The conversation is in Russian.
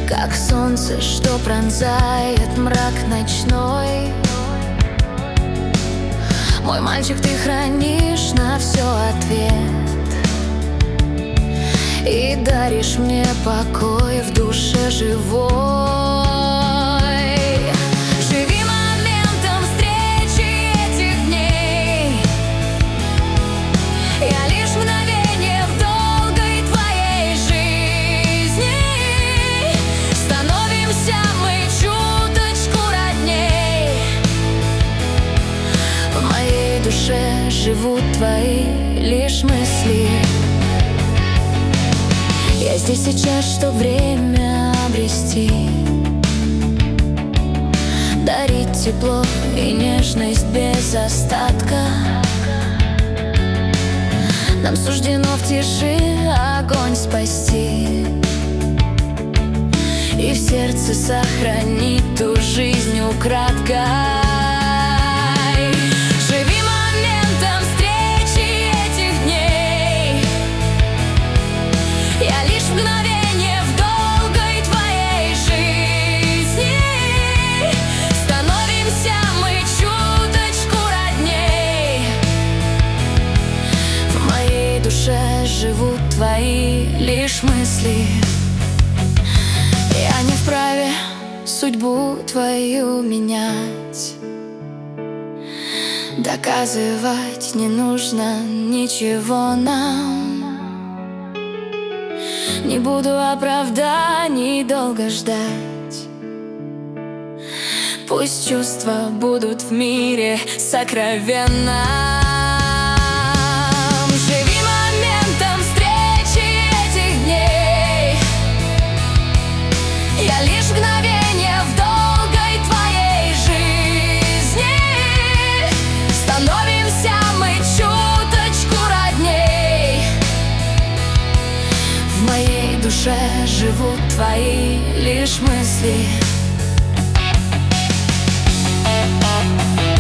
как солнце, что пронзает мрак ночной. Мой мальчик, ты хранишь на все ответ и даришь мне покой в душе живой. Живи моментом встречи этих дней. Я лишь мгновение в долгой твоей жизни. Становимся мы чуточку родней. В моей душе живут твои лишь мысли. Я здесь сейчас, чтоб время обрести, дарить тепло и нежность без остатка. Нам суждено в тиши огонь спасти и в сердце сохранить ту жизнь украдкой. Живи моментом встречи этих дней. Я лишь мгновение в долгой твоей жизни. Становимся мы чуточку родней. В моей душе живут твои лишь мысли. Я не вправе судьбу твою менять. Доказывать не нужно ничего нам. Не буду оправданий долго ждать. Пусть чувства будут в мире сокровенном. Живи моментом встречи этих дней. Я лишь мгновение в долгой твоей жизни. Становимся мы чуточку родней. В моей душе живут твои лишь мысли.